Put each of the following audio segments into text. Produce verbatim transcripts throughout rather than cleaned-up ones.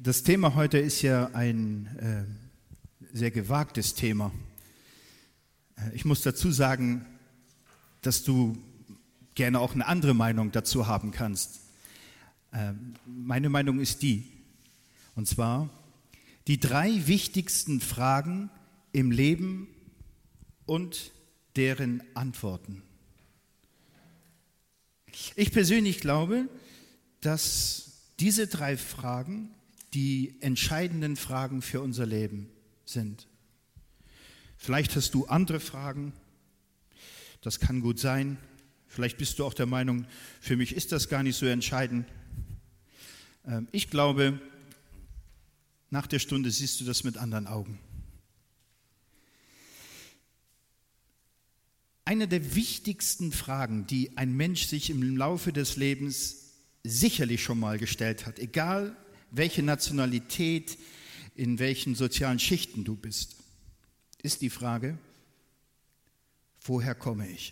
Das Thema heute ist ja ein äh, sehr gewagtes Thema. Äh, ich muss dazu sagen, dass du gerne auch eine andere Meinung dazu haben kannst. Äh, meine Meinung ist die, und zwar die drei wichtigsten Fragen im Leben und deren Antworten. Ich persönlich glaube, dass diese drei Fragen die entscheidenden Fragen für unser Leben sind. Vielleicht hast du andere Fragen, das kann gut sein. Vielleicht bist du auch der Meinung, für mich ist das gar nicht so entscheidend. Ich glaube, nach der Stunde siehst du das mit anderen Augen. Eine der wichtigsten Fragen, die ein Mensch sich im Laufe des Lebens sicherlich schon mal gestellt hat, egal welche Nationalität, in welchen sozialen Schichten du bist, ist die Frage, woher komme ich?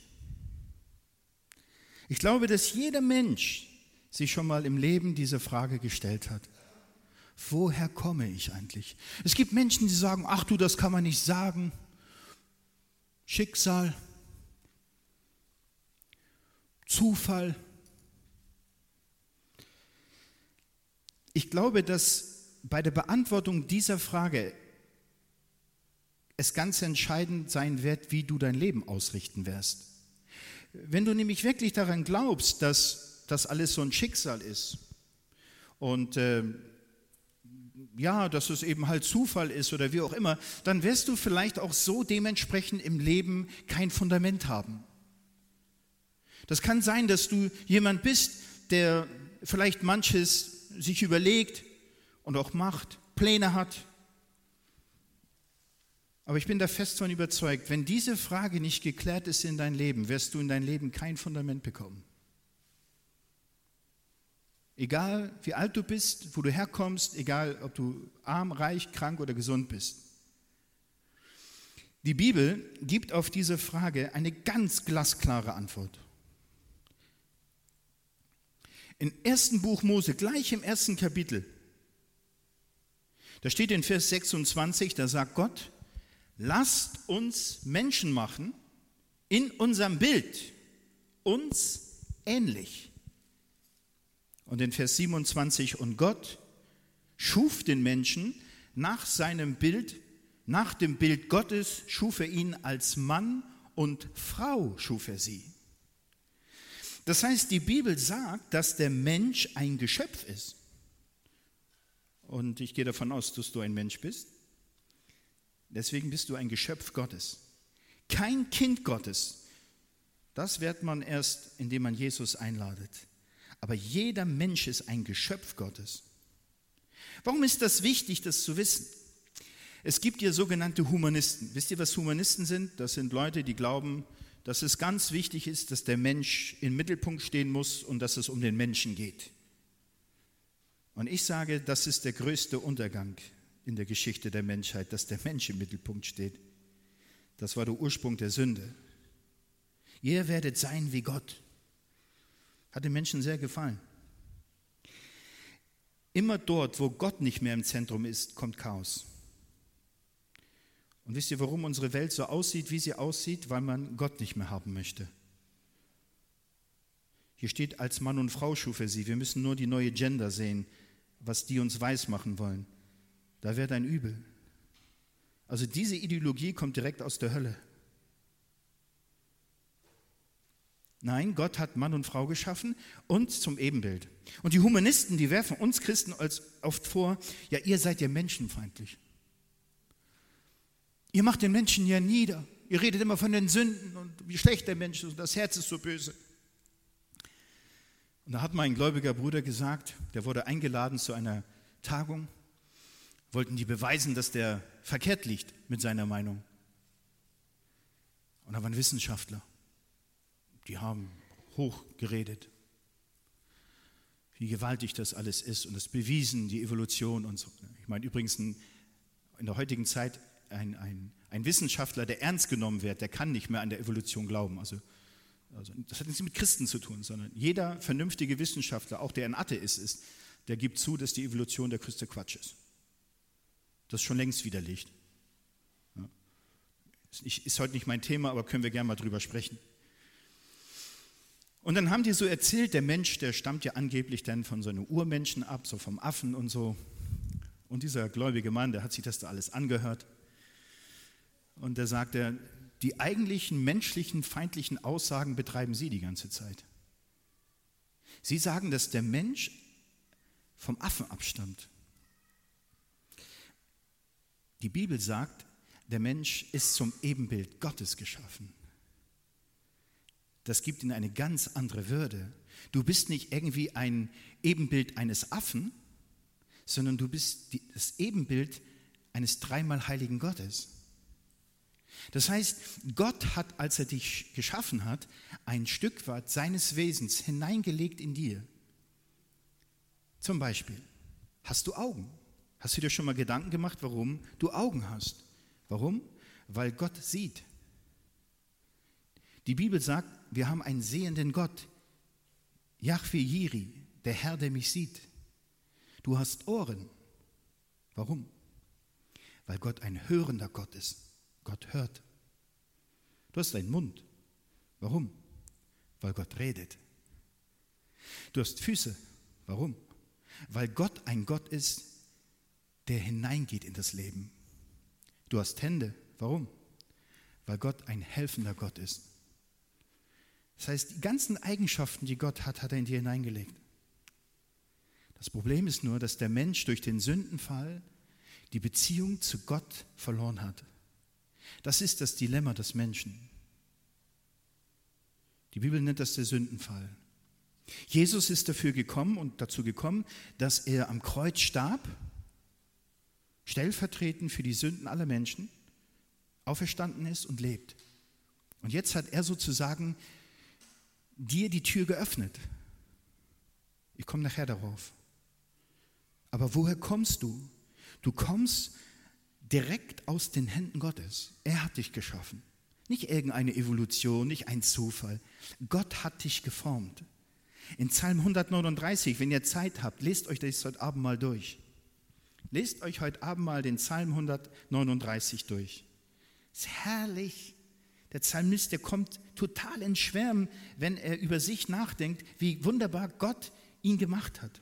Ich glaube, dass jeder Mensch sich schon mal im Leben diese Frage gestellt hat. Woher komme ich eigentlich? Es gibt Menschen, die sagen, ach du, das kann man nicht sagen. Schicksal, Zufall. Ich glaube, dass bei der Beantwortung dieser Frage es ganz entscheidend sein wird, wie du dein Leben ausrichten wirst. Wenn du nämlich wirklich daran glaubst, dass das alles so ein Schicksal ist und äh, ja, dass es eben halt Zufall ist oder wie auch immer, dann wirst du vielleicht auch so dementsprechend im Leben kein Fundament haben. Das kann sein, dass du jemand bist, der vielleicht manches sich überlegt und auch macht, Pläne hat. Aber ich bin da fest von überzeugt, wenn diese Frage nicht geklärt ist in dein Leben, wirst du in dein Leben kein Fundament bekommen. Egal wie alt du bist, wo du herkommst, egal ob du arm, reich, krank oder gesund bist. Die Bibel gibt auf diese Frage eine ganz glasklare Antwort. Im ersten Buch Mose, gleich im ersten Kapitel, da steht in Vers sechsundzwanzig, da sagt Gott, lasst uns Menschen machen in unserem Bild, uns ähnlich. Und in Vers siebenundzwanzig, und Gott schuf den Menschen nach seinem Bild, nach dem Bild Gottes schuf er ihn als Mann und Frau schuf er sie. Das heißt, die Bibel sagt, dass der Mensch ein Geschöpf ist. Und ich gehe davon aus, dass du ein Mensch bist. Deswegen bist du ein Geschöpf Gottes. Kein Kind Gottes. Das wird man erst, indem man Jesus einladet. Aber jeder Mensch ist ein Geschöpf Gottes. Warum ist das wichtig, das zu wissen? Es gibt ja sogenannte Humanisten. Wisst ihr, was Humanisten sind? Das sind Leute, die glauben, dass es ganz wichtig ist, dass der Mensch im Mittelpunkt stehen muss und dass es um den Menschen geht. Und ich sage, das ist der größte Untergang in der Geschichte der Menschheit, dass der Mensch im Mittelpunkt steht. Das war der Ursprung der Sünde. Ihr werdet sein wie Gott. Hat den Menschen sehr gefallen. Immer dort, wo Gott nicht mehr im Zentrum ist, kommt Chaos. Und wisst ihr, warum unsere Welt so aussieht, wie sie aussieht? Weil man Gott nicht mehr haben möchte. Hier steht, als Mann und Frau schuf er sie. Wir müssen nur die neue Gender sehen, was die uns weismachen wollen. Da wird ein Übel. Also diese Ideologie kommt direkt aus der Hölle. Nein, Gott hat Mann und Frau geschaffen und zum Ebenbild. Und die Humanisten, die werfen uns Christen als oft vor, ja, ihr seid ja menschenfeindlich. Ihr macht den Menschen ja nieder. Ihr redet immer von den Sünden und wie schlecht der Mensch ist und das Herz ist so böse. Und da hat mein gläubiger Bruder gesagt, der wurde eingeladen zu einer Tagung, wollten die beweisen, dass der verkehrt liegt mit seiner Meinung. Und da waren Wissenschaftler, die haben hoch geredet, wie gewaltig das alles ist und das bewiesen, die Evolution und so. Ich meine übrigens in der heutigen Zeit, Ein, ein, ein Wissenschaftler, der ernst genommen wird, der kann nicht mehr an der Evolution glauben. Also, also das hat nichts mit Christen zu tun, sondern jeder vernünftige Wissenschaftler, auch der ein Atheist ist, der gibt zu, dass die Evolution der größte Quatsch ist. Das ist schon längst widerlegt. Ja. Ist heute nicht mein Thema, aber können wir gerne mal drüber sprechen. Und dann haben die so erzählt, der Mensch, der stammt ja angeblich dann von so einem Urmenschen ab, so vom Affen und so. Und dieser gläubige Mann, der hat sich das da alles angehört. Und der sagte, die eigentlichen menschlichen, feindlichen Aussagen betreiben Sie die ganze Zeit. Sie sagen, dass der Mensch vom Affen abstammt. Die Bibel sagt, der Mensch ist zum Ebenbild Gottes geschaffen. Das gibt ihm eine ganz andere Würde. Du bist nicht irgendwie ein Ebenbild eines Affen, sondern du bist das Ebenbild eines dreimal heiligen Gottes. Das heißt, Gott hat, als er dich geschaffen hat, ein Stück weit seines Wesens hineingelegt in dir. Zum Beispiel, hast du Augen? Hast du dir schon mal Gedanken gemacht, warum du Augen hast? Warum? Weil Gott sieht. Die Bibel sagt, wir haben einen sehenden Gott. Jahwe Jiri, der Herr, der mich sieht. Du hast Ohren. Warum? Weil Gott ein hörender Gott ist. Gott hört. Du hast einen Mund. Warum? Weil Gott redet. Du hast Füße. Warum? Weil Gott ein Gott ist, der hineingeht in das Leben. Du hast Hände. Warum? Weil Gott ein helfender Gott ist. Das heißt, die ganzen Eigenschaften, die Gott hat, hat er in dir hineingelegt. Das Problem ist nur, dass der Mensch durch den Sündenfall die Beziehung zu Gott verloren hat. Das ist das Dilemma des Menschen. Die Bibel nennt das der Sündenfall. Jesus ist dafür gekommen und dazu gekommen, dass er am Kreuz starb, stellvertretend für die Sünden aller Menschen, auferstanden ist und lebt. Und jetzt hat er sozusagen dir die Tür geöffnet. Ich komme nachher darauf. Aber woher kommst du? Du kommst direkt aus den Händen Gottes. Er hat dich geschaffen. Nicht irgendeine Evolution, nicht ein Zufall. Gott hat dich geformt. In Psalm hundertneununddreißig, wenn ihr Zeit habt, lest euch das heute Abend mal durch. Lest euch heute Abend mal den Psalm hundertneununddreißig durch. Ist herrlich. Der Psalmist, der kommt total ins Schwärmen, wenn er über sich nachdenkt, wie wunderbar Gott ihn gemacht hat.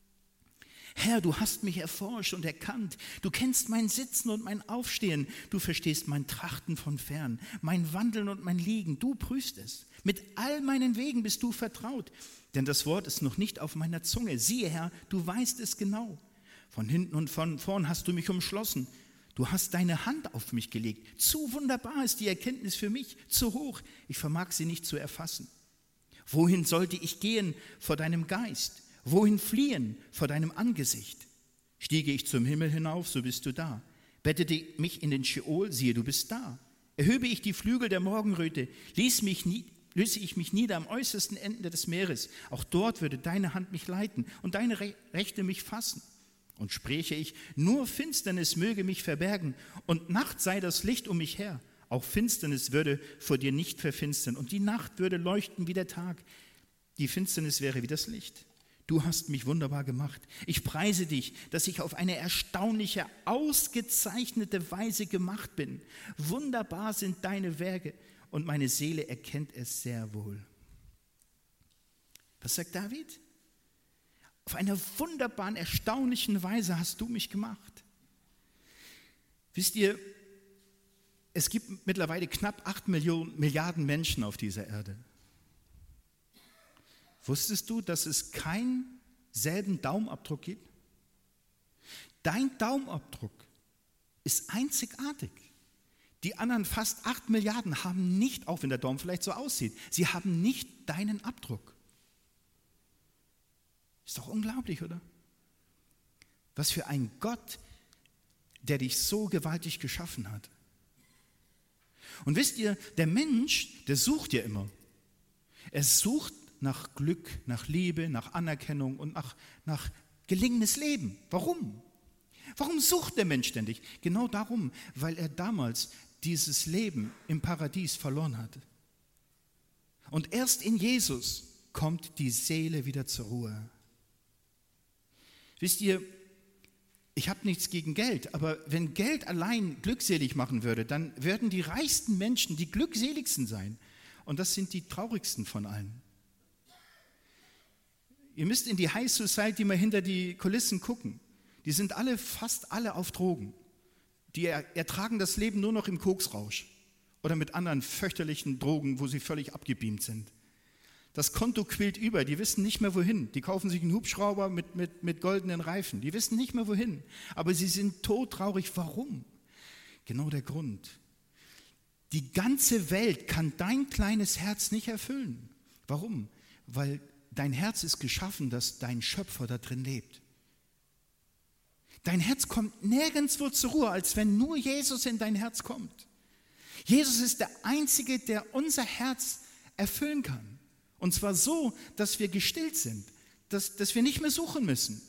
Herr, du hast mich erforscht und erkannt. Du kennst mein Sitzen und mein Aufstehen. Du verstehst mein Trachten von fern, mein Wandeln und mein Liegen. Du prüfst es. Mit all meinen Wegen bist du vertraut. Denn das Wort ist noch nicht auf meiner Zunge. Siehe, Herr, du weißt es genau. Von hinten und von vorn hast du mich umschlossen. Du hast deine Hand auf mich gelegt. Zu wunderbar ist die Erkenntnis für mich, zu hoch. Ich vermag sie nicht zu erfassen. Wohin sollte ich gehen vor deinem Geist? Wohin fliehen vor deinem Angesicht? Stiege ich zum Himmel hinauf, so bist du da. Bettete mich in den Scheol, siehe, du bist da. Erhöbe ich die Flügel der Morgenröte, ließ mich nie, löse ich mich nieder am äußersten Ende des Meeres. Auch dort würde deine Hand mich leiten und deine Rechte mich fassen. Und spräche ich, nur Finsternis möge mich verbergen und Nacht sei das Licht um mich her. Auch Finsternis würde vor dir nicht verfinstern und die Nacht würde leuchten wie der Tag. Die Finsternis wäre wie das Licht. Du hast mich wunderbar gemacht. Ich preise dich, dass ich auf eine erstaunliche, ausgezeichnete Weise gemacht bin. Wunderbar sind deine Werke und meine Seele erkennt es sehr wohl. Was sagt David? Auf einer wunderbaren, erstaunlichen Weise hast du mich gemacht. Wisst ihr, es gibt mittlerweile knapp acht Millionen, Milliarden Menschen auf dieser Erde. Wusstest du, dass es keinen selben Daumenabdruck gibt? Dein Daumenabdruck ist einzigartig. Die anderen fast acht Milliarden haben nicht, auch wenn der Daumen vielleicht so aussieht, sie haben nicht deinen Abdruck. Ist doch unglaublich, oder? Was für ein Gott, der dich so gewaltig geschaffen hat. Und wisst ihr, der Mensch, der sucht ja immer. Er sucht nach Glück, nach Liebe, nach Anerkennung und nach, nach gelingendes Leben. Warum? Warum sucht der Mensch ständig? Genau darum, weil er damals dieses Leben im Paradies verloren hatte. Und erst in Jesus kommt die Seele wieder zur Ruhe. Wisst ihr, ich habe nichts gegen Geld, aber wenn Geld allein glückselig machen würde, dann würden die reichsten Menschen die glückseligsten sein. Und das sind die traurigsten von allen. Ihr müsst in die High Society mal hinter die Kulissen gucken. Die sind alle, fast alle auf Drogen. Die ertragen das Leben nur noch im Koksrausch oder mit anderen fürchterlichen Drogen, wo sie völlig abgebeamt sind. Das Konto quillt über, die wissen nicht mehr wohin. Die kaufen sich einen Hubschrauber mit, mit, mit goldenen Reifen. Die wissen nicht mehr wohin. Aber sie sind todtraurig. Warum? Genau der Grund. Die ganze Welt kann dein kleines Herz nicht erfüllen. Warum? Weil dein Herz ist geschaffen, dass dein Schöpfer da drin lebt. Dein Herz kommt nirgendwo zur Ruhe, als wenn nur Jesus in dein Herz kommt. Jesus ist der Einzige, der unser Herz erfüllen kann. Und zwar so, dass wir gestillt sind, dass, dass wir nicht mehr suchen müssen.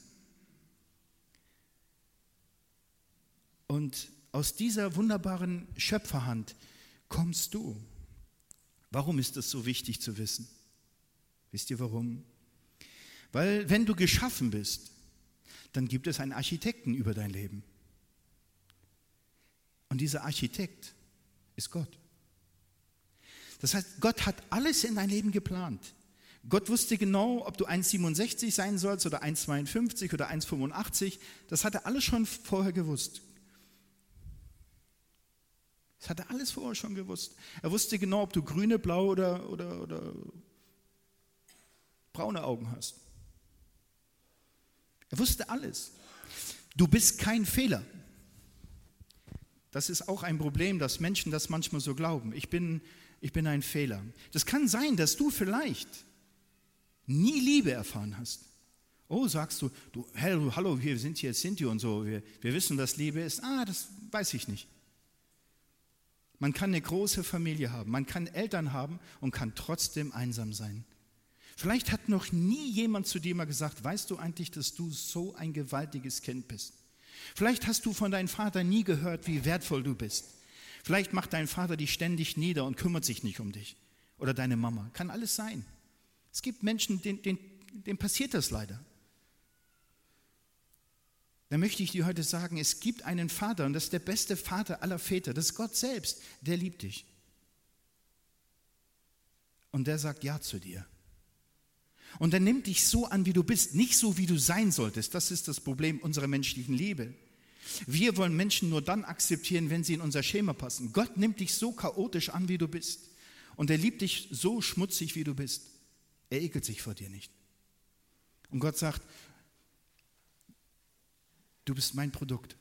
Und aus dieser wunderbaren Schöpferhand kommst du. Warum ist das so wichtig zu wissen? Wisst ihr warum? Weil wenn du geschaffen bist, dann gibt es einen Architekten über dein Leben. Und dieser Architekt ist Gott. Das heißt, Gott hat alles in dein Leben geplant. Gott wusste genau, ob du eins Komma siebenundsechzig sein sollst oder eins Komma zweiundfünfzig oder eins Komma fünfundachtzig. Das hat er alles schon vorher gewusst. Das hat er alles vorher schon gewusst. Er wusste genau, ob du grüne, blaue oder, oder, oder braune Augen hast. Er wusste alles. Du bist kein Fehler. Das ist auch ein Problem, dass Menschen das manchmal so glauben. Ich bin, ich bin ein Fehler. Das kann sein, dass du vielleicht nie Liebe erfahren hast. Oh, sagst du, du hallo, hallo, wir sind hier Sinti und so, wir, wir wissen, was Liebe ist. Ah, das weiß ich nicht. Man kann eine große Familie haben, man kann Eltern haben und kann trotzdem einsam sein. Vielleicht hat noch nie jemand zu dir mal gesagt, weißt du eigentlich, dass du so ein gewaltiges Kind bist? Vielleicht hast du von deinem Vater nie gehört, wie wertvoll du bist. Vielleicht macht dein Vater dich ständig nieder und kümmert sich nicht um dich. Oder deine Mama. Kann alles sein. Es gibt Menschen, denen, denen, denen passiert das leider. Da möchte ich dir heute sagen, es gibt einen Vater und das ist der beste Vater aller Väter. Das ist Gott selbst, der liebt dich. Und der sagt Ja zu dir. Und er nimmt dich so an, wie du bist, nicht so, wie du sein solltest. Das ist das Problem unserer menschlichen Liebe. Wir wollen Menschen nur dann akzeptieren, wenn sie in unser Schema passen. Gott nimmt dich so chaotisch an, wie du bist. Und er liebt dich so schmutzig, wie du bist. Er ekelt sich vor dir nicht. Und Gott sagt, du bist mein Produkt.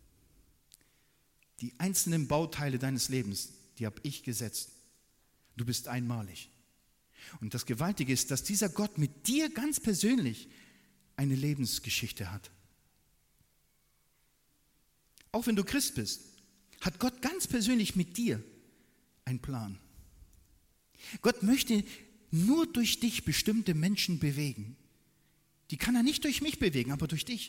Die einzelnen Bauteile deines Lebens, die habe ich gesetzt. Du bist einmalig. Und das Gewaltige ist, dass dieser Gott mit dir ganz persönlich eine Lebensgeschichte hat. Auch wenn du Christ bist, hat Gott ganz persönlich mit dir einen Plan. Gott möchte nur durch dich bestimmte Menschen bewegen. Die kann er nicht durch mich bewegen, aber durch dich.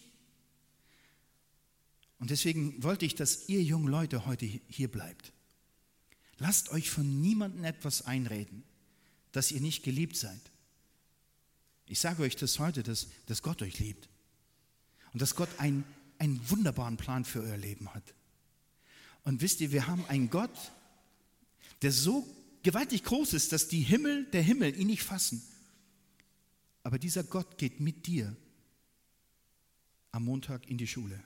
Und deswegen wollte ich, dass ihr jungen Leute heute hier bleibt. Lasst euch von niemandem etwas einreden, dass ihr nicht geliebt seid. Ich sage euch das heute, dass, dass Gott euch liebt und dass Gott ein, einen wunderbaren Plan für euer Leben hat. Und wisst ihr, wir haben einen Gott, der so gewaltig groß ist, dass die Himmel, der Himmel ihn nicht fassen. Aber dieser Gott geht mit dir am Montag in die Schule.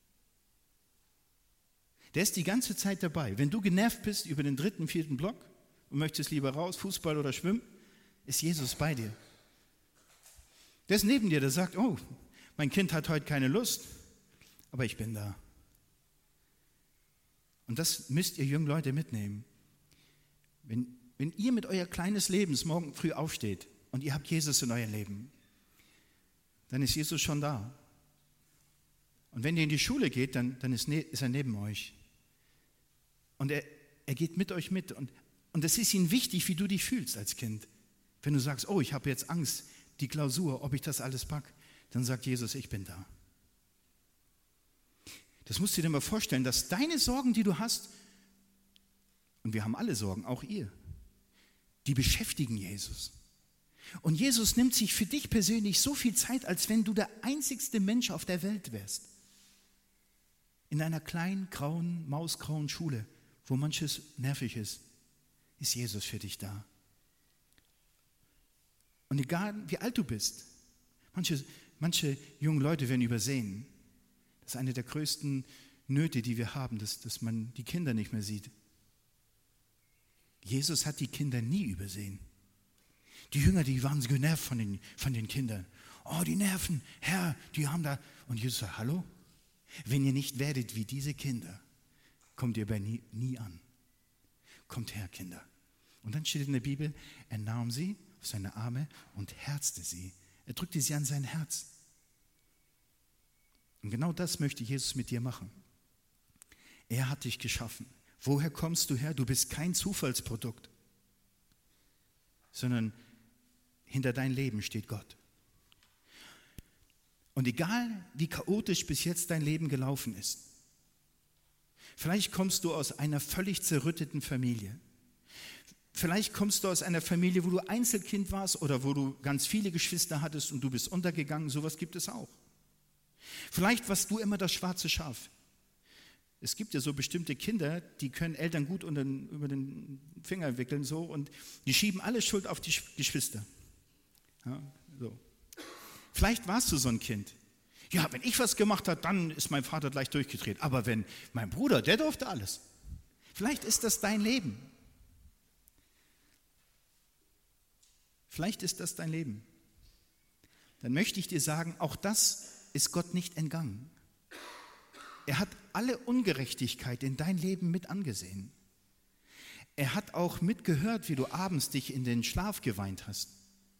Der ist die ganze Zeit dabei. Wenn du genervt bist über den dritten, vierten Block und möchtest lieber raus, Fußball oder Schwimmen, ist Jesus bei dir. Der ist neben dir, der sagt, oh, mein Kind hat heute keine Lust, aber ich bin da. Und das müsst ihr jungen Leute mitnehmen. Wenn, wenn ihr mit euer kleines Lebens morgen früh aufsteht und ihr habt Jesus in eurem Leben, dann ist Jesus schon da. Und wenn ihr in die Schule geht, dann, dann ist, ne, ist er neben euch. Und er, er geht mit euch mit. Und Und es ist ihm wichtig, wie du dich fühlst als Kind. Wenn du sagst, oh, ich habe jetzt Angst, die Klausur, ob ich das alles packe, dann sagt Jesus, ich bin da. Das musst du dir mal vorstellen, dass deine Sorgen, die du hast, und wir haben alle Sorgen, auch ihr, die beschäftigen Jesus. Und Jesus nimmt sich für dich persönlich so viel Zeit, als wenn du der einzigste Mensch auf der Welt wärst. In einer kleinen, grauen, mausgrauen Schule, wo manches nervig ist, ist Jesus für dich da. Und egal, wie alt du bist, manche, manche junge Leute werden übersehen. Das ist eine der größten Nöte, die wir haben, dass, dass man die Kinder nicht mehr sieht. Jesus hat die Kinder nie übersehen. Die Jünger, die waren so genervt von den, von den Kindern. Oh, die nerven, Herr, die haben da... Und Jesus sagt, hallo? Wenn ihr nicht werdet wie diese Kinder, kommt ihr bei nie, nie an. Kommt her, Kinder. Und dann steht in der Bibel, er nahm sie auf seine Arme und herzte sie. Er drückte sie an sein Herz. Und genau das möchte Jesus mit dir machen. Er hat dich geschaffen. Woher kommst du her? Du bist kein Zufallsprodukt, sondern hinter dein Leben steht Gott. Und egal, wie chaotisch bis jetzt dein Leben gelaufen ist, vielleicht kommst du aus einer völlig zerrütteten Familie. Vielleicht kommst du aus einer Familie, wo du Einzelkind warst oder wo du ganz viele Geschwister hattest und du bist untergegangen. Sowas gibt es auch. Vielleicht warst du immer das schwarze Schaf. Es gibt ja so bestimmte Kinder, die können Eltern gut unter den, über den Finger wickeln so, und die schieben alle Schuld auf die Geschwister. Ja, so. Vielleicht warst du so ein Kind. Ja, wenn ich was gemacht habe, dann ist mein Vater gleich durchgedreht. Aber wenn mein Bruder, der durfte alles. Vielleicht ist das dein Leben. Vielleicht ist das dein Leben. Dann möchte ich dir sagen, auch das ist Gott nicht entgangen. Er hat alle Ungerechtigkeit in dein Leben mit angesehen. Er hat auch mitgehört, wie du abends dich in den Schlaf geweint hast.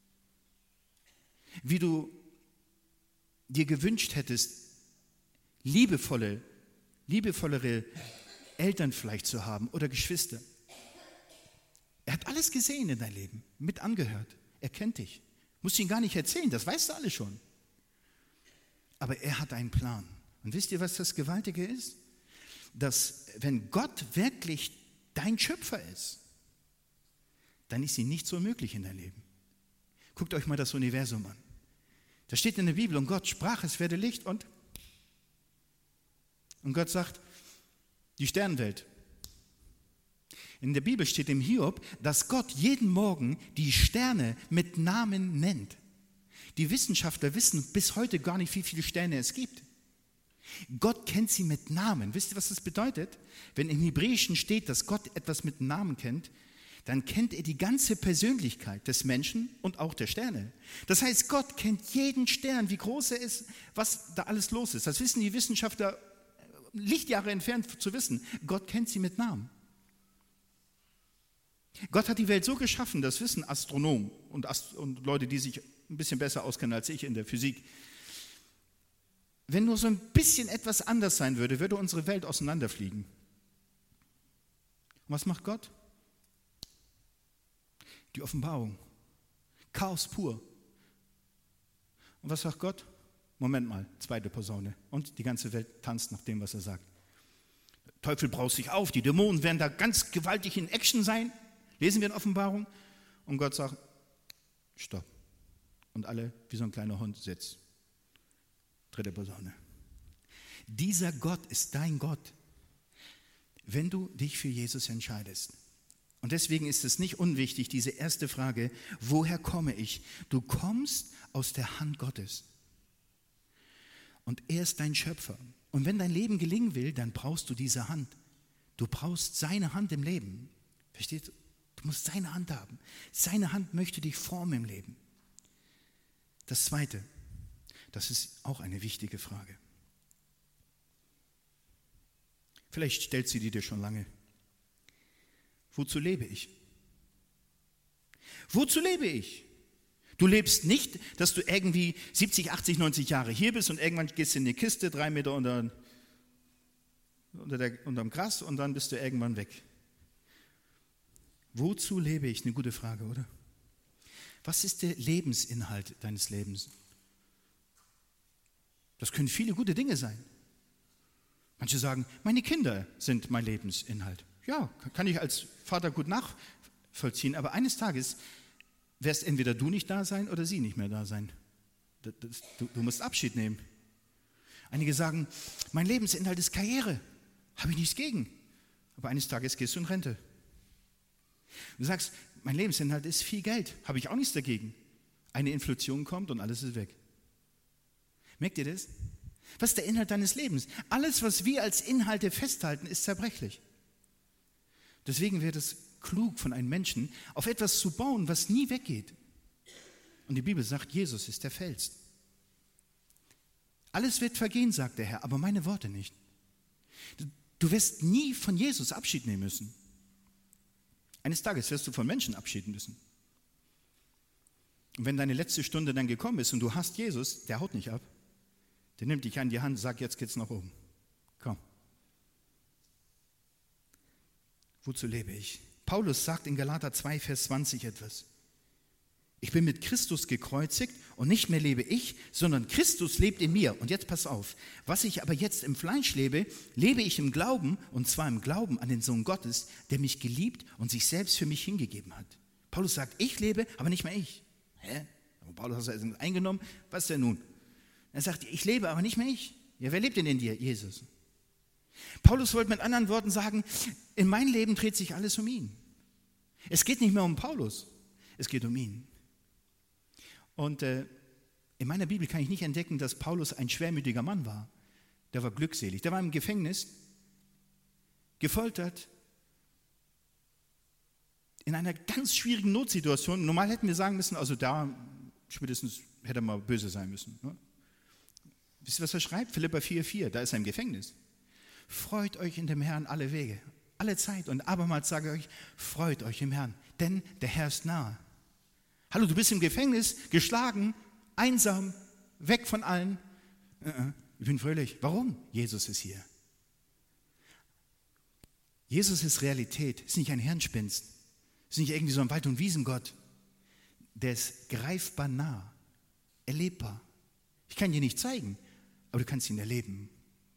Wie du dir gewünscht hättest, liebevolle, liebevollere Eltern vielleicht zu haben oder Geschwister. Er hat alles gesehen in dein Leben, mit angehört. Er kennt dich. Musst ihn gar nicht erzählen, das weißt du alle schon. Aber er hat einen Plan. Und wisst ihr, was das Gewaltige ist? Dass wenn Gott wirklich dein Schöpfer ist, dann ist ihm nichts unmöglich in dein Leben. Guckt euch mal das Universum an. Da steht in der Bibel, und Gott sprach, es werde Licht, und, und Gott sagt, die Sternenwelt. In der Bibel steht im Hiob, dass Gott jeden Morgen die Sterne mit Namen nennt. Die Wissenschaftler wissen bis heute gar nicht, wie viele Sterne es gibt. Gott kennt sie mit Namen. Wisst ihr, was das bedeutet? Wenn im Hebräischen steht, dass Gott etwas mit Namen kennt, dann kennt er die ganze Persönlichkeit des Menschen und auch der Sterne. Das heißt, Gott kennt jeden Stern, wie groß er ist, was da alles los ist. Das wissen die Wissenschaftler Lichtjahre entfernt zu wissen. Gott kennt sie mit Namen. Gott hat die Welt so geschaffen, das wissen Astronomen und, Ast- und Leute, die sich ein bisschen besser auskennen als ich in der Physik. Wenn nur so ein bisschen etwas anders sein würde, würde unsere Welt auseinanderfliegen. Und was macht Gott? Die Offenbarung. Chaos pur. Und was sagt Gott? Moment mal, zweite Posaune. Und die ganze Welt tanzt nach dem, was er sagt. Der Teufel braust sich auf, die Dämonen werden da ganz gewaltig in Action sein. Lesen wir in Offenbarung. Und Gott sagt, stopp. Und alle wie so ein kleiner Hund sitzt. Dritte Posaune. Dieser Gott ist dein Gott, wenn du dich für Jesus entscheidest. Und deswegen ist es nicht unwichtig, diese erste Frage, woher komme ich? Du kommst aus der Hand Gottes. Und er ist dein Schöpfer. Und wenn dein Leben gelingen will, dann brauchst du diese Hand. Du brauchst seine Hand im Leben. Verstehst du? Du musst seine Hand haben. Seine Hand möchte dich formen im Leben. Das Zweite, das ist auch eine wichtige Frage. Vielleicht stellt sie dir schon lange. Wozu lebe ich? Wozu lebe ich? Du lebst nicht, dass du irgendwie siebzig, achtzig, neunzig Jahre hier bist und irgendwann gehst du in die Kiste, drei Meter unter, unter der, unterm Gras, und dann bist du irgendwann weg. Wozu lebe ich? Eine gute Frage, oder? Was ist der Lebensinhalt deines Lebens? Das können viele gute Dinge sein. Manche sagen, meine Kinder sind mein Lebensinhalt. Ja, kann ich als Vater gut nachvollziehen, aber eines Tages wirst entweder du nicht da sein oder sie nicht mehr da sein. Das, das, du, du musst Abschied nehmen. Einige sagen, mein Lebensinhalt ist Karriere, habe ich nichts gegen. Aber eines Tages gehst du in Rente. Du sagst, mein Lebensinhalt ist viel Geld, habe ich auch nichts dagegen. Eine Inflation kommt und alles ist weg. Merkt ihr das? Was ist der Inhalt deines Lebens? Alles, was wir als Inhalte festhalten, ist zerbrechlich. Deswegen wäre es klug von einem Menschen, auf etwas zu bauen, was nie weggeht. Und die Bibel sagt, Jesus ist der Fels. Alles wird vergehen, sagt der Herr, aber meine Worte nicht. Du wirst nie von Jesus Abschied nehmen müssen. Eines Tages wirst du von Menschen abschieden müssen. Und wenn deine letzte Stunde dann gekommen ist und du hast Jesus, der haut nicht ab. Der nimmt dich an die Hand und sagt, jetzt geht's nach oben. Komm. Wozu lebe ich? Paulus sagt in Galater zwei, Vers zwanzig etwas. Ich bin mit Christus gekreuzigt und nicht mehr lebe ich, sondern Christus lebt in mir. Und jetzt pass auf, was ich aber jetzt im Fleisch lebe, lebe ich im Glauben, und zwar im Glauben an den Sohn Gottes, der mich geliebt und sich selbst für mich hingegeben hat. Paulus sagt, ich lebe, aber nicht mehr ich. Hä? Aber Paulus hat es eingenommen, was denn nun? Er sagt, ich lebe, aber nicht mehr ich. Ja, wer lebt denn in dir? Jesus. Paulus wollte mit anderen Worten sagen, in meinem Leben dreht sich alles um ihn. Es geht nicht mehr um Paulus, es geht um ihn. Und äh, in meiner Bibel kann ich nicht entdecken, dass Paulus ein schwermütiger Mann war. Der war glückselig. Der war im Gefängnis, gefoltert, in einer ganz schwierigen Notsituation. Normal hätten wir sagen müssen, also da spätestens hätte er mal böse sein müssen. Ne? Wisst ihr, was er schreibt? Philipper vier, vier, da ist er im Gefängnis. Freut euch in dem Herrn alle Wege, alle Zeit. Und abermals sage ich euch, freut euch im Herrn, denn der Herr ist nahe. Hallo, du bist im Gefängnis, geschlagen, einsam, weg von allen. Ich bin fröhlich. Warum? Jesus ist hier. Jesus ist Realität, ist nicht ein Hirnspinst, ist nicht irgendwie so ein Wald- und Wiesengott. Der ist greifbar nah, erlebbar. Ich kann dir nicht zeigen, aber du kannst ihn erleben.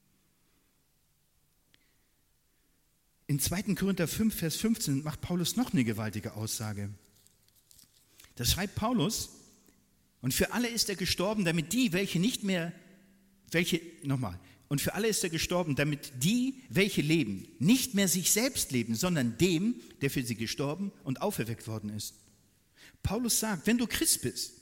In zweiter Korinther fünf, Vers fünfzehn macht Paulus noch eine gewaltige Aussage. Da schreibt Paulus, und für alle ist er gestorben, damit die, welche nicht mehr, welche, nochmal, und für alle ist er gestorben, damit die, welche leben, nicht mehr sich selbst leben, sondern dem, der für sie gestorben und auferweckt worden ist. Paulus sagt, wenn du Christ bist,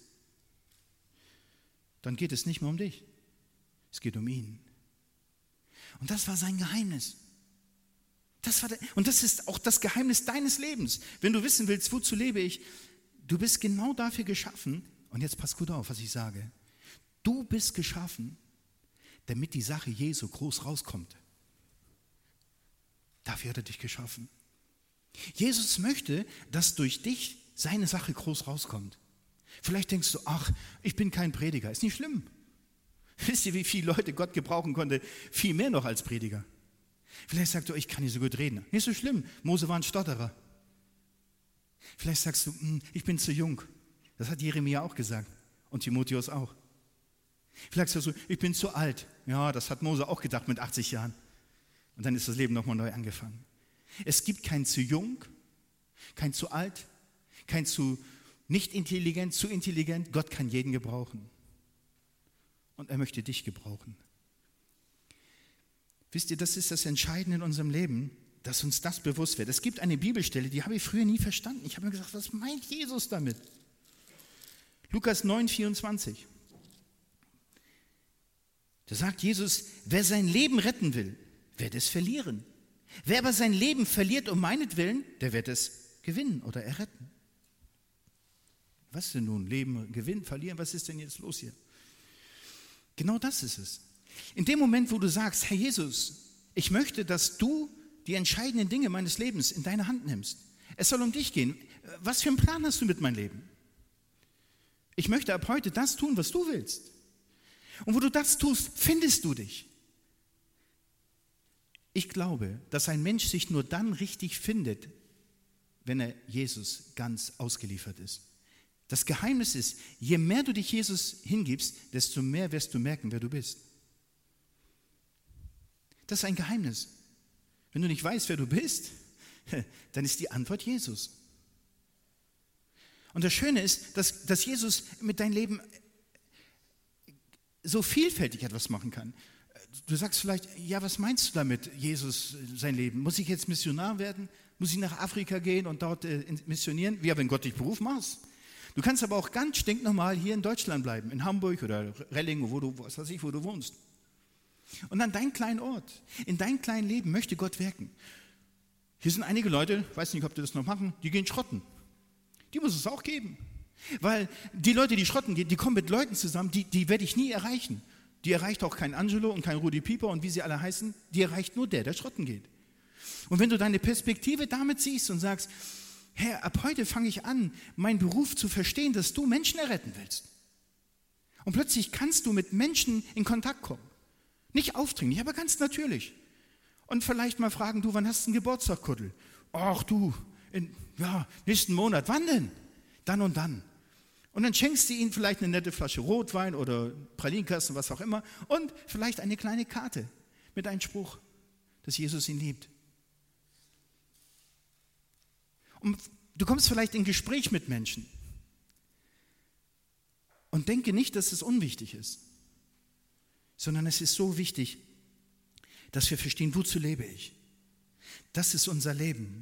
dann geht es nicht mehr um dich, es geht um ihn. Und das war sein Geheimnis. Das war der, und das ist auch das Geheimnis deines Lebens. Wenn du wissen willst, wozu lebe ich, du bist genau dafür geschaffen, und jetzt pass gut auf, was ich sage. Du bist geschaffen, damit die Sache Jesu groß rauskommt. Dafür hat er dich geschaffen. Jesus möchte, dass durch dich seine Sache groß rauskommt. Vielleicht denkst du, ach, ich bin kein Prediger, ist nicht schlimm. Wisst ihr, wie viele Leute Gott gebrauchen konnte? Viel mehr noch als Prediger. Vielleicht sagst du, ich kann nicht so gut reden. Nicht so schlimm, Mose war ein Stotterer. Vielleicht sagst du, ich bin zu jung. Das hat Jeremia auch gesagt und Timotheus auch. Vielleicht sagst du, ich bin zu alt. Ja, das hat Mose auch gedacht mit achtzig Jahren. Und dann ist das Leben nochmal neu angefangen. Es gibt kein zu jung, kein zu alt, kein zu nicht intelligent, zu intelligent. Gott kann jeden gebrauchen. Und er möchte dich gebrauchen. Wisst ihr, das ist das Entscheidende in unserem Leben, dass uns das bewusst wird. Es gibt eine Bibelstelle, die habe ich früher nie verstanden. Ich habe mir gesagt, was meint Jesus damit? Lukas neun, vierundzwanzig. Da sagt Jesus, wer sein Leben retten will, wird es verlieren. Wer aber sein Leben verliert um meinetwillen, der wird es gewinnen oder erretten. Was denn nun? Leben, gewinnen, verlieren? Was ist denn jetzt los hier? Genau das ist es. In dem Moment, wo du sagst, Herr Jesus, ich möchte, dass du die entscheidenden Dinge meines Lebens in deine Hand nimmst. Es soll um dich gehen. Was für einen Plan hast du mit meinem Leben? Ich möchte ab heute das tun, was du willst. Und wo du das tust, findest du dich. Ich glaube, dass ein Mensch sich nur dann richtig findet, wenn er Jesus ganz ausgeliefert ist. Das Geheimnis ist, je mehr du dich Jesus hingibst, desto mehr wirst du merken, wer du bist. Das ist ein Geheimnis. Wenn du nicht weißt, wer du bist, dann ist die Antwort Jesus. Und das Schöne ist, dass, dass Jesus mit deinem Leben so vielfältig etwas machen kann. Du sagst vielleicht, ja, was meinst du damit, Jesus, sein Leben? Muss ich jetzt Missionar werden? Muss ich nach Afrika gehen und dort äh, missionieren? Ja, wenn Gott dich Beruf machst. Du kannst aber auch ganz stinknormal hier in Deutschland bleiben, in Hamburg oder Relling, wo du, was weiß ich, wo du wohnst. Und an deinem kleinen Ort, in deinem kleinen Leben möchte Gott wirken. Hier sind einige Leute, ich weiß nicht, ob die das noch machen, die gehen schrotten. Die muss es auch geben. Weil die Leute, die schrotten gehen, die kommen mit Leuten zusammen, die, die werde ich nie erreichen. Die erreicht auch kein Angelo und kein Rudi Pieper und wie sie alle heißen, die erreicht nur der, der schrotten geht. Und wenn du deine Perspektive damit siehst und sagst, Herr, ab heute fange ich an, meinen Beruf zu verstehen, dass du Menschen erretten willst. Und plötzlich kannst du mit Menschen in Kontakt kommen. Nicht aufdringlich, aber ganz natürlich. Und vielleicht mal fragen, du, wann hast du einen Geburtstag, Kuddel? Ach du, in, ja, nächsten Monat. Wann denn? Dann und dann. Und dann schenkst du ihnen vielleicht eine nette Flasche Rotwein oder Pralinenkasten, was auch immer, und vielleicht eine kleine Karte mit einem Spruch, dass Jesus ihn liebt. Und du kommst vielleicht in Gespräch mit Menschen und denke nicht, dass es unwichtig ist, sondern es ist so wichtig, dass wir verstehen, wozu lebe ich. Das ist unser Leben.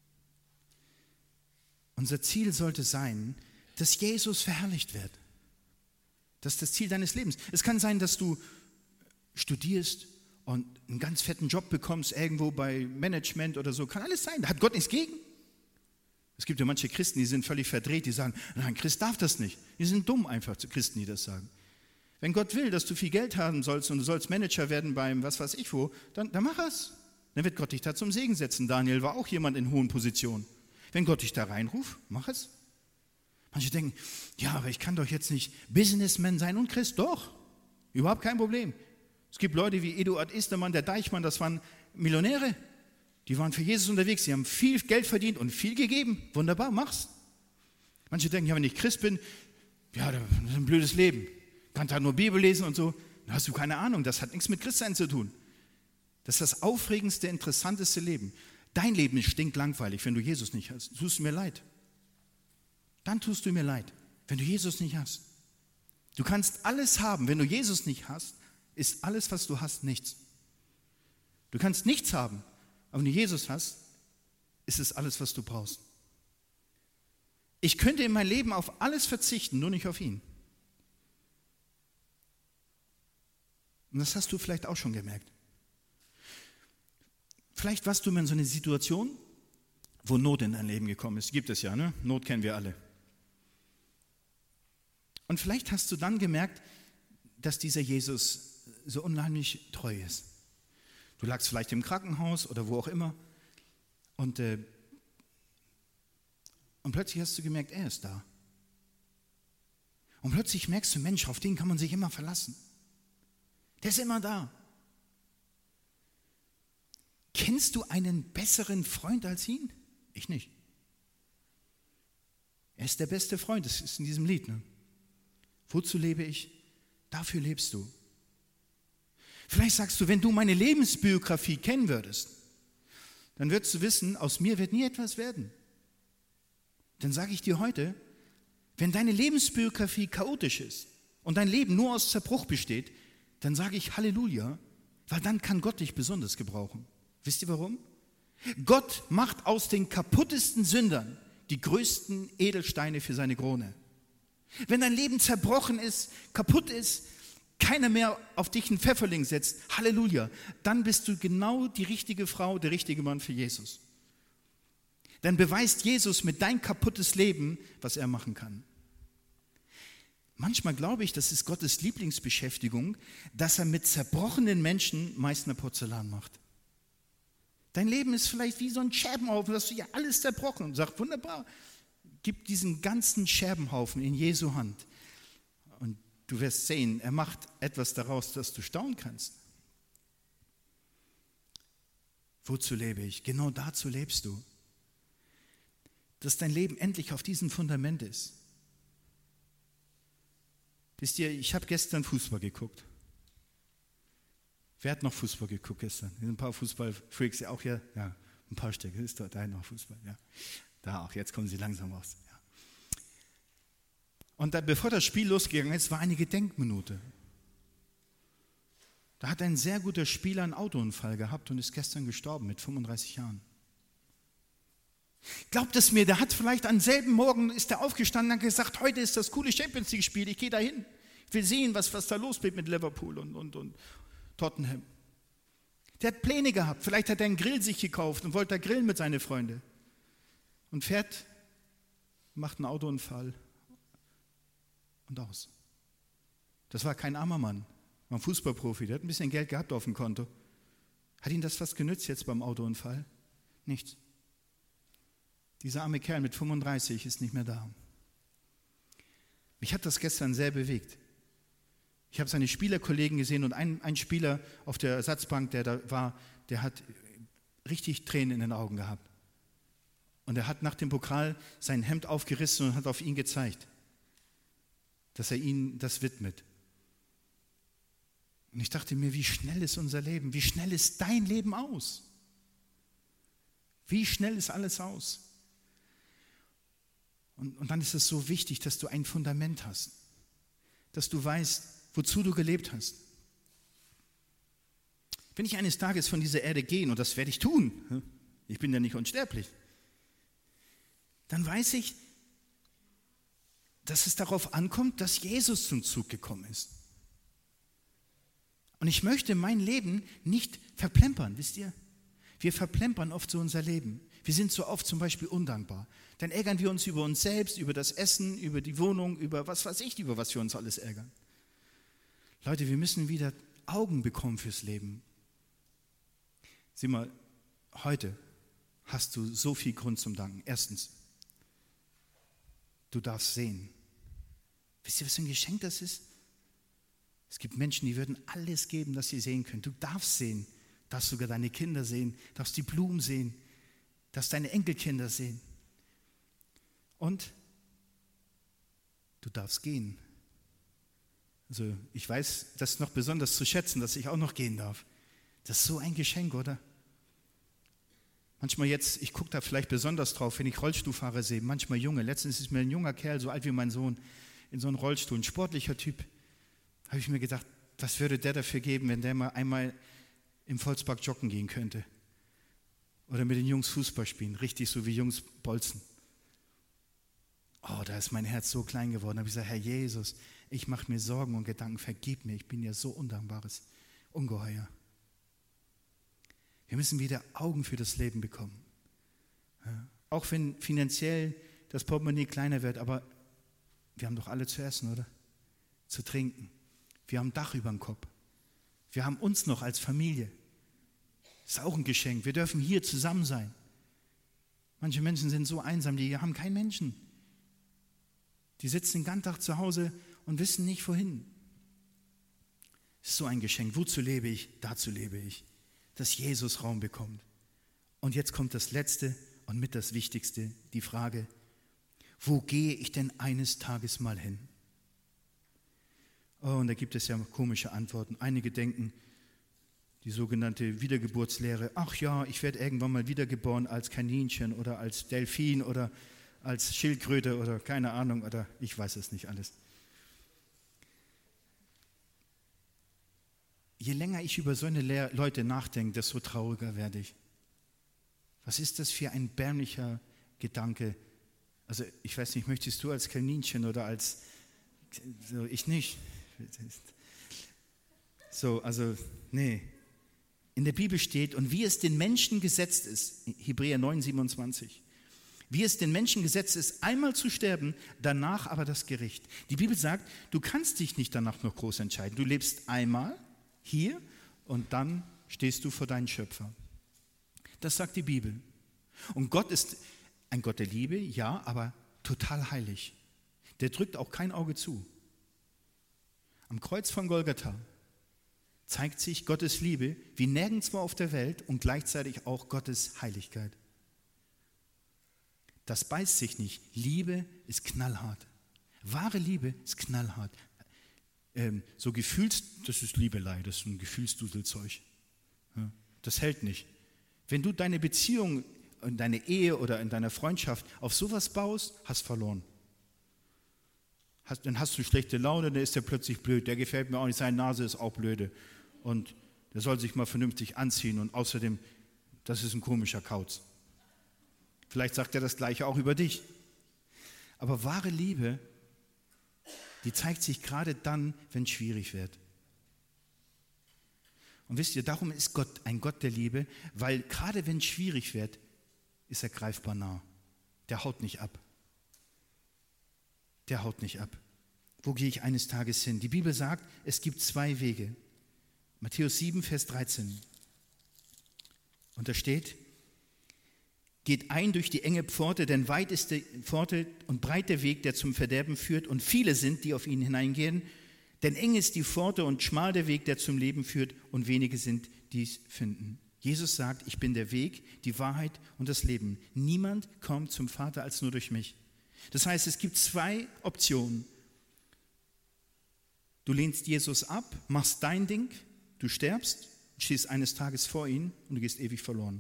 Unser Ziel sollte sein, dass Jesus verherrlicht wird. Das ist das Ziel deines Lebens. Es kann sein, dass du studierst und einen ganz fetten Job bekommst, irgendwo bei Management oder so. Kann alles sein. Da hat Gott nichts gegen. Es gibt ja manche Christen, die sind völlig verdreht, die sagen, nein, Christ darf das nicht. Die sind dumm einfach, Christen, die das sagen. Wenn Gott will, dass du viel Geld haben sollst und du sollst Manager werden beim was weiß ich wo, dann, dann mach es. Dann wird Gott dich da zum Segen setzen. Daniel war auch jemand in hohen Positionen. Wenn Gott dich da reinruft, mach es. Manche denken, ja, aber ich kann doch jetzt nicht Businessman sein und Christ. Doch, überhaupt kein Problem. Es gibt Leute wie Eduard Istermann, der Deichmann, das waren Millionäre. Die waren für Jesus unterwegs, sie haben viel Geld verdient und viel gegeben. Wunderbar, mach's. Manche denken, ja, wenn ich Christ bin, ja, das ist ein blödes Leben. Kann halt nur Bibel lesen und so. Da hast du keine Ahnung, das hat nichts mit Christsein zu tun. Das ist das aufregendste, interessanteste Leben. Dein Leben ist stinklangweilig, wenn du Jesus nicht hast. Tust du mir leid. Dann tust du mir leid, wenn du Jesus nicht hast. Du kannst alles haben, wenn du Jesus nicht hast, ist alles, was du hast, nichts. Du kannst nichts haben, aber wenn du Jesus hast, ist es alles, was du brauchst. Ich könnte in meinem Leben auf alles verzichten, nur nicht auf ihn. Und das hast du vielleicht auch schon gemerkt. Vielleicht warst du mal in so einer Situation, wo Not in dein Leben gekommen ist. Gibt es ja, ne? Not kennen wir alle. Und vielleicht hast du dann gemerkt, dass dieser Jesus so unheimlich treu ist. Du lagst vielleicht im Krankenhaus oder wo auch immer und, äh, und plötzlich hast du gemerkt, er ist da. Und plötzlich merkst du, Mensch, auf den kann man sich immer verlassen. Der ist immer da. Kennst du einen besseren Freund als ihn? Ich nicht. Er ist der beste Freund, das ist in diesem Lied. Ne? Wozu lebe ich? Dafür lebst du. Vielleicht sagst du, wenn du meine Lebensbiografie kennen würdest, dann würdest du wissen, aus mir wird nie etwas werden. Dann sage ich dir heute, wenn deine Lebensbiografie chaotisch ist und dein Leben nur aus Zerbruch besteht, dann sage ich Halleluja, weil dann kann Gott dich besonders gebrauchen. Wisst ihr warum? Gott macht aus den kaputtesten Sündern die größten Edelsteine für seine Krone. Wenn dein Leben zerbrochen ist, kaputt ist, keiner mehr auf dich einen Pfefferling setzt, Halleluja, dann bist du genau die richtige Frau, der richtige Mann für Jesus. Dann beweist Jesus mit dein kaputtes Leben, was er machen kann. Manchmal glaube ich, das ist Gottes Lieblingsbeschäftigung, dass er mit zerbrochenen Menschen meist eine Porzellan macht. Dein Leben ist vielleicht wie so ein Scherbenhaufen, das hast du ja alles zerbrochen und sagt, wunderbar, gib diesen ganzen Scherbenhaufen in Jesu Hand und du wirst sehen, er macht etwas daraus, dass du staunen kannst. Wozu lebe ich? Genau dazu lebst du. Dass dein Leben endlich auf diesem Fundament ist. Wisst ihr, ich habe gestern Fußball geguckt. Wer hat noch Fußball geguckt gestern? Sind ein paar Fußballfreaks ja auch hier? Ja, ein paar Stücke. Ist da noch Fußball? Ja. Da auch, jetzt kommen sie langsam raus. Ja. Und da, bevor das Spiel losgegangen ist, war eine Gedenkminute. Da hat ein sehr guter Spieler einen Autounfall gehabt und ist gestern gestorben mit fünfunddreißig Jahren. Glaubt es mir, der hat vielleicht am selben Morgen ist er aufgestanden und hat gesagt, heute ist das coole Champions League Spiel, ich gehe da hin. Ich will sehen, was, was da losgeht mit Liverpool und, und, und Tottenham. Der hat Pläne gehabt, vielleicht hat er einen Grill sich gekauft und wollte da grillen mit seinen Freunden. Und fährt, macht einen Autounfall und aus. Das war kein armer Mann, war ein Fußballprofi, der hat ein bisschen Geld gehabt auf dem Konto. Hat ihn das was genützt jetzt beim Autounfall? Nichts. Dieser arme Kerl mit fünfunddreißig ist nicht mehr da. Mich hat das gestern sehr bewegt. Ich habe seine Spielerkollegen gesehen und ein, ein Spieler auf der Ersatzbank, der da war, der hat richtig Tränen in den Augen gehabt. Und er hat nach dem Pokal sein Hemd aufgerissen und hat auf ihn gezeigt, dass er ihnen das widmet. Und ich dachte mir, wie schnell ist unser Leben? Wie schnell ist dein Leben aus? Wie schnell ist alles aus? Und, und dann ist es so wichtig, dass du ein Fundament hast, dass du weißt, wozu du gelebt hast. Wenn ich eines Tages von dieser Erde gehe, und das werde ich tun, ich bin ja nicht unsterblich, dann weiß ich, dass es darauf ankommt, dass Jesus zum Zug gekommen ist. Und ich möchte mein Leben nicht verplempern, wisst ihr? Wir verplempern oft so unser Leben. Wir sind so oft zum Beispiel undankbar. Dann ärgern wir uns über uns selbst, über das Essen, über die Wohnung, über was weiß ich, über was wir uns alles ärgern. Leute, wir müssen wieder Augen bekommen fürs Leben. Sieh mal, heute hast du so viel Grund zum Danken. Erstens, du darfst sehen. Wisst ihr, was für ein Geschenk das ist? Es gibt Menschen, die würden alles geben, dass sie sehen können. Du darfst sehen, darfst sogar deine Kinder sehen, darfst die Blumen sehen, darfst deine Enkelkinder sehen. Und du darfst gehen. Also ich weiß das noch besonders zu schätzen, dass ich auch noch gehen darf. Das ist so ein Geschenk, oder? Manchmal jetzt, ich gucke da vielleicht besonders drauf, wenn ich Rollstuhlfahrer sehe, manchmal Junge. Letztens ist mir ein junger Kerl, so alt wie mein Sohn, in so einem Rollstuhl, ein sportlicher Typ. Habe ich mir gedacht, was würde der dafür geben, wenn der mal einmal im Volkspark joggen gehen könnte? Oder mit den Jungs Fußball spielen, richtig so wie Jungs bolzen. Oh, da ist mein Herz so klein geworden. Da habe ich gesagt, Herr Jesus, ich mache mir Sorgen und Gedanken, vergib mir, ich bin ja so undankbares Ungeheuer. Wir müssen wieder Augen für das Leben bekommen. Ja, auch wenn finanziell das Portemonnaie kleiner wird, aber wir haben doch alle zu essen, oder? Zu trinken. Wir haben ein Dach über dem Kopf. Wir haben uns noch als Familie. Das ist auch ein Geschenk. Wir dürfen hier zusammen sein. Manche Menschen sind so einsam, die haben keinen Menschen. Die sitzen den ganzen Tag zu Hause und wissen nicht, wohin. Das ist so ein Geschenk. Wozu lebe ich? Dazu lebe ich. Dass Jesus Raum bekommt. Und jetzt kommt das Letzte und mit das Wichtigste, die Frage, wo gehe ich denn eines Tages mal hin? Oh, und da gibt es ja komische Antworten. Einige denken, die sogenannte Wiedergeburtslehre, ach ja, ich werde irgendwann mal wiedergeboren als Kaninchen oder als Delfin oder als Schildkröte oder keine Ahnung, oder ich weiß es nicht alles. Je länger ich über so eine Le- Leute nachdenke, desto trauriger werde ich. Was ist das für ein bärmlicher Gedanke? Also ich weiß nicht, möchtest du als Kaninchen oder als, so, ich nicht. So, also, nee. In der Bibel steht, und wie es den Menschen gesetzt ist, Hebräer neun, siebenundzwanzig, wie es den Menschen gesetzt ist, einmal zu sterben, danach aber das Gericht. Die Bibel sagt, du kannst dich nicht danach noch groß entscheiden. Du lebst einmal hier und dann stehst du vor deinem Schöpfer. Das sagt die Bibel. Und Gott ist ein Gott der Liebe, ja, aber total heilig. Der drückt auch kein Auge zu. Am Kreuz von Golgatha zeigt sich Gottes Liebe wie nirgendwo auf der Welt und gleichzeitig auch Gottes Heiligkeit. Das beißt sich nicht. Liebe ist knallhart. Wahre Liebe ist knallhart. Ähm, so Gefühls, das ist Liebelei, das ist ein Gefühlsduselzeug. Ja, das hält nicht. Wenn du deine Beziehung in deine Ehe oder in deiner Freundschaft auf sowas baust, hast verloren. hast, dann hast du schlechte Laune, dann ist der plötzlich blöd. Der gefällt mir auch nicht, seine Nase ist auch blöde. Und der soll sich mal vernünftig anziehen und außerdem, das ist ein komischer Kauz. Vielleicht sagt er das Gleiche auch über dich. Aber wahre Liebe, die zeigt sich gerade dann, wenn es schwierig wird. Und wisst ihr, darum ist Gott ein Gott der Liebe, weil gerade wenn es schwierig wird, ist er greifbar nah. Der haut nicht ab. Der haut nicht ab. Wo gehe ich eines Tages hin? Die Bibel sagt, es gibt zwei Wege. Matthäus sieben, Vers dreizehn. Und da steht, geht ein durch die enge Pforte, denn weit ist die Pforte und breit der Weg, der zum Verderben führt, und viele sind, die auf ihn hineingehen. Denn eng ist die Pforte und schmal der Weg, der zum Leben führt, und wenige sind, die es finden. Jesus sagt, ich bin der Weg, die Wahrheit und das Leben. Niemand kommt zum Vater als nur durch mich. Das heißt, es gibt zwei Optionen. Du lehnst Jesus ab, machst dein Ding, du sterbst, stehst eines Tages vor ihn und du gehst ewig verloren.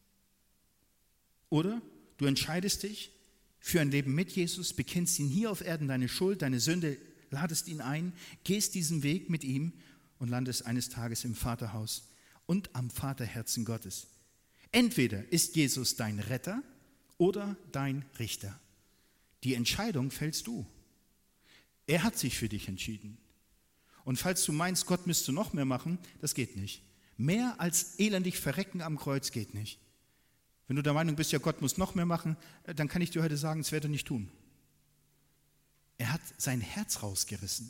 Oder du entscheidest dich für ein Leben mit Jesus, bekennst ihn hier auf Erden, deine Schuld, deine Sünde, ladest ihn ein, gehst diesen Weg mit ihm und landest eines Tages im Vaterhaus und am Vaterherzen Gottes. Entweder ist Jesus dein Retter oder dein Richter. Die Entscheidung fällst du. Er hat sich für dich entschieden. Und falls du meinst, Gott müsste noch mehr machen, das geht nicht. Mehr als elendig verrecken am Kreuz geht nicht. Wenn du der Meinung bist, ja, Gott muss noch mehr machen, dann kann ich dir heute sagen, das wird er nicht tun. Er hat sein Herz rausgerissen.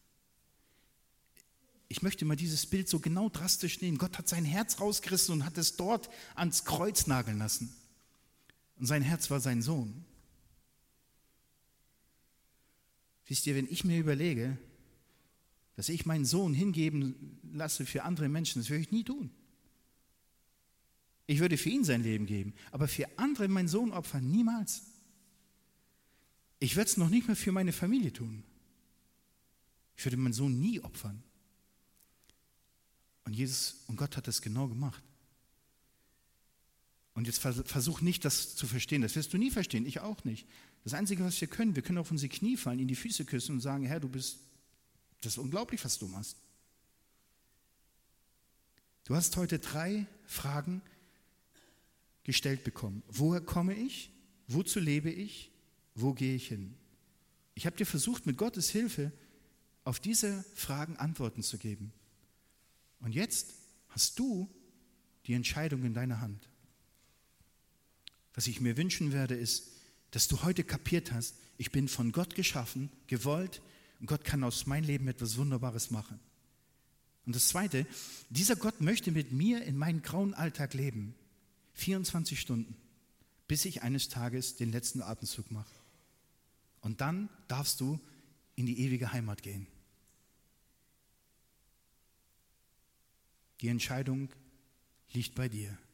Ich möchte mal dieses Bild so genau drastisch nehmen. Gott hat sein Herz rausgerissen und hat es dort ans Kreuz nageln lassen. Und sein Herz war sein Sohn. Wisst ihr, wenn ich mir überlege, dass ich meinen Sohn hingeben lasse für andere Menschen, das würde ich nie tun. Ich würde für ihn sein Leben geben, aber für andere meinen Sohn opfern, niemals. Ich würde es noch nicht mehr für meine Familie tun. Ich würde meinen Sohn nie opfern. Und Jesus und Gott hat das genau gemacht. Und jetzt versuch nicht, das zu verstehen. Das wirst du nie verstehen, ich auch nicht. Das Einzige, was wir können, wir können auf unsere Knie fallen, in die Füße küssen und sagen, Herr, du bist, das ist unglaublich, was du machst. Du hast heute drei Fragen gestellt bekommen. Woher komme ich? Wozu lebe ich? Wo gehe ich hin? Ich habe dir versucht, mit Gottes Hilfe auf diese Fragen Antworten zu geben. Und jetzt hast du die Entscheidung in deiner Hand. Was ich mir wünschen werde, ist, dass du heute kapiert hast, ich bin von Gott geschaffen, gewollt, und Gott kann aus meinem Leben etwas Wunderbares machen. Und das Zweite, dieser Gott möchte mit mir in meinen grauen Alltag leben, vierundzwanzig Stunden, bis ich eines Tages den letzten Atemzug mache. Und dann darfst du in die ewige Heimat gehen. Die Entscheidung liegt bei dir.